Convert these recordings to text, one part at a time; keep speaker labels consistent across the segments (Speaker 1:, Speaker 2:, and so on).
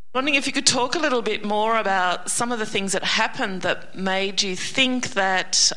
Speaker 1: Wondering if you could talk a little bit more about some of the things that happened that made you think that,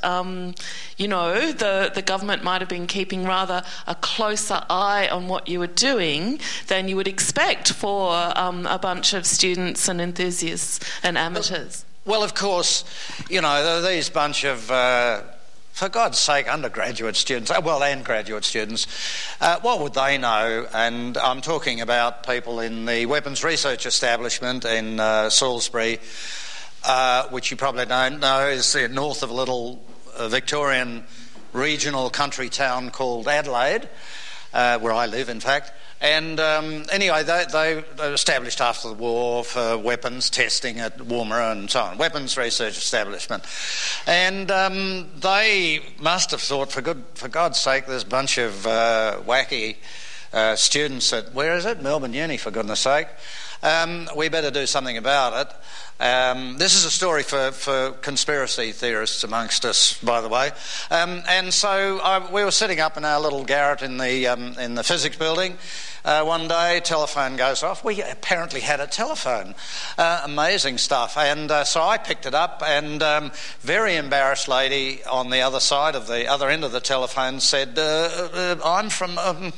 Speaker 1: the government might have been keeping rather a closer eye on what you were doing than you would expect for a bunch of students and enthusiasts and amateurs.
Speaker 2: Well, of course, these bunch of, for God's sake, undergraduate students, and graduate students, what would they know? And I'm talking about people in the Weapons Research Establishment in Salisbury, which you probably don't know is north of a little Victorian regional country town called Adelaide, where I live, in fact. And anyway, they established after the war for weapons testing at Woomera and so on, Weapons Research Establishment. And they must have thought, for God's sake, this bunch of wacky students at, where is it? Melbourne Uni, for goodness sake. We better do something about it. This is a story for conspiracy theorists amongst us, by the way. And so we were sitting up in our little garret in the physics building. One day, telephone goes off. We apparently had a telephone. Amazing stuff. And so I picked it up, and very embarrassed lady on the other side of the other end of the telephone said, "I'm from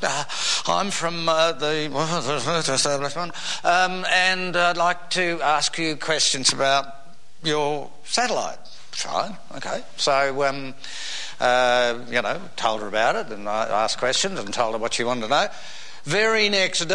Speaker 2: the establishment, and I'd like to ask you questions about your satellite." Fine, okay. So, told her about it, and I asked questions and told her what she wanted to know. The very next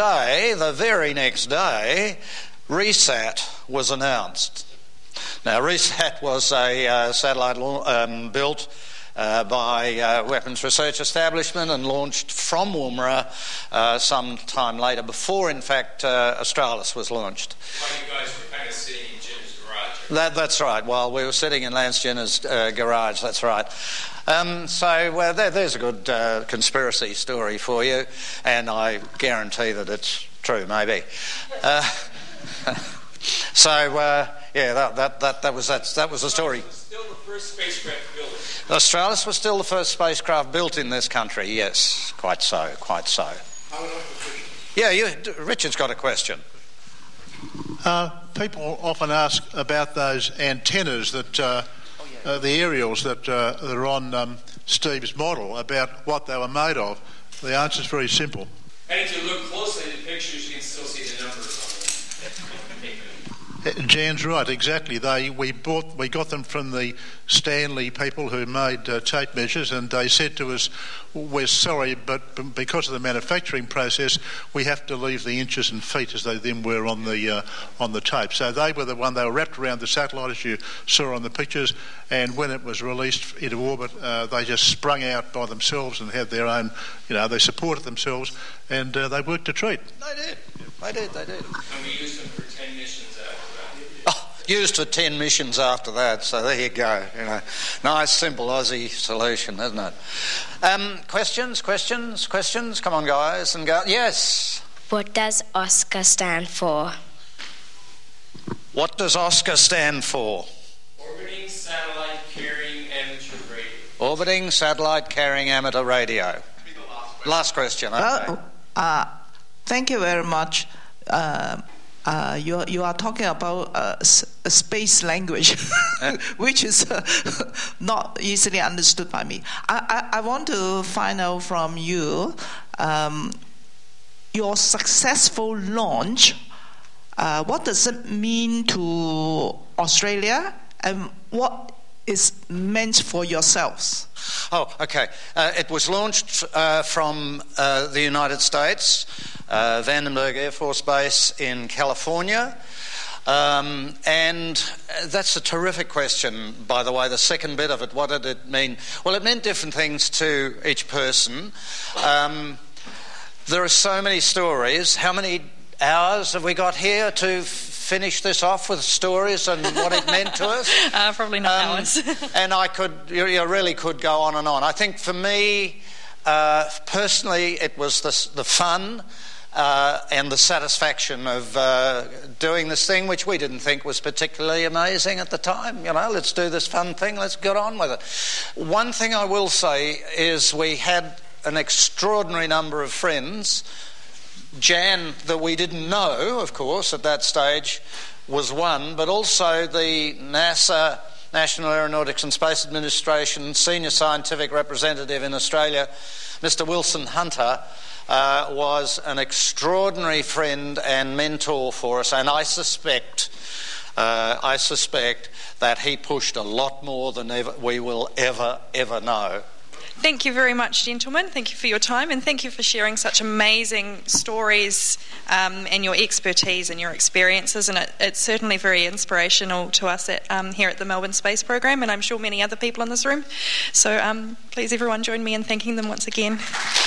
Speaker 2: day, RESAT was announced. Now, RESAT was a satellite built by Weapons Research Establishment and launched from Woomera some time later, before, in fact, Australis was launched.
Speaker 3: Well, you guys were kind of sitting in Jim's garage.
Speaker 2: That's right. Well, we were sitting in Lance Jenner's garage, that's right. So there's a good conspiracy story for you, and I guarantee that it's true, maybe. That was the story.
Speaker 3: Still the first spacecraft built.
Speaker 2: Australis was still the first spacecraft built in this country. Yes, quite so. Yeah, Richard's got a question.
Speaker 4: People often ask about those antennas that the aerials that are on Steve's model, about what they were made of. The answer is very simple.
Speaker 3: And if you look closely at the pictures, you can still see the numbers on them.
Speaker 4: Jan's right, exactly. We got them from the Stanley people who made tape measures, and they said to us, "We're sorry, but because of the manufacturing process, we have to leave the inches and feet as they then were on the tape." So they were they were wrapped around the satellite, as you saw on the pictures, and when it was released into orbit, they just sprung out by themselves and had their own, they supported themselves, and they worked a treat.
Speaker 2: They did.
Speaker 3: And we used them for 10 missions after that.
Speaker 2: Used for 10 missions after that, so there you go. Nice, simple Aussie solution, isn't it? Questions? Come on, guys and girls. Yes?
Speaker 5: What does OSCA stand for?
Speaker 2: What does OSCA stand for?
Speaker 3: Orbiting Satellite Carrying Amateur Radio.
Speaker 2: Orbiting Satellite Carrying Amateur Radio. Last question. Okay.
Speaker 6: Thank you very much. You are talking about a space language, which is not easily understood by me. I want to find out from you your successful launch. What does it mean to Australia, and what is meant for yourselves?
Speaker 2: Oh, okay. It was launched from the United States, Vandenberg Air Force Base in California. And that's a terrific question, by the way, the second bit of it. What did it mean? Well, it meant different things to each person. There are so many stories. How many hours have we got here to finish this off with stories and what it meant to us?
Speaker 1: Probably not hours.
Speaker 2: And you really could go on and on. I think for me, personally, it was the fun and the satisfaction of doing this thing, which we didn't think was particularly amazing at the time. Let's do this fun thing, let's get on with it. One thing I will say is we had an extraordinary number of friends, Jan that we didn't know, of course, at that stage was one, but also the NASA, National Aeronautics and Space Administration, Senior Scientific Representative in Australia, Mr. Wilson Hunter, was an extraordinary friend and mentor for us, and I suspect that he pushed a lot more than we will ever know.
Speaker 7: Thank you very much, gentlemen. Thank you for your time, and thank you for sharing such amazing stories and your expertise and your experiences. And it's certainly very inspirational to us here at the Melbourne Space Program, and I'm sure many other people in this room. So please, everyone, join me in thanking them once again.